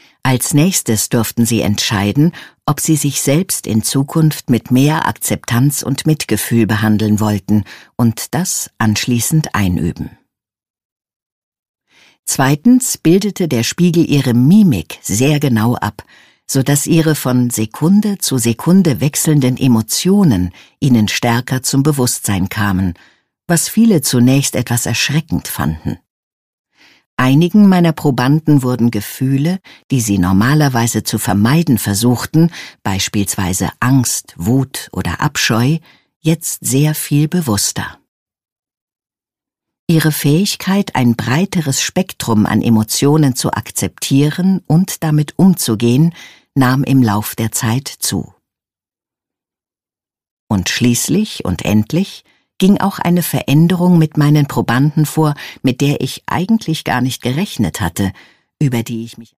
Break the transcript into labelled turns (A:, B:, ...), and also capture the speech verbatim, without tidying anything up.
A: Als nächstes durften sie entscheiden, ob sie sich selbst in Zukunft mit mehr Akzeptanz und Mitgefühl behandeln wollten und das anschließend einüben. Zweitens bildete der Spiegel ihre Mimik sehr genau ab, so dass ihre von Sekunde zu Sekunde wechselnden Emotionen ihnen stärker zum Bewusstsein kamen, was viele zunächst etwas erschreckend fanden. Einigen meiner Probanden wurden Gefühle, die sie normalerweise zu vermeiden versuchten, beispielsweise Angst, Wut oder Abscheu, jetzt sehr viel bewusster. Ihre Fähigkeit, ein breiteres Spektrum an Emotionen zu akzeptieren und damit umzugehen, nahm im Lauf der Zeit zu. Und schließlich und endlich ging auch eine Veränderung mit meinen Probanden vor, mit der ich eigentlich gar nicht gerechnet hatte, über die ich mich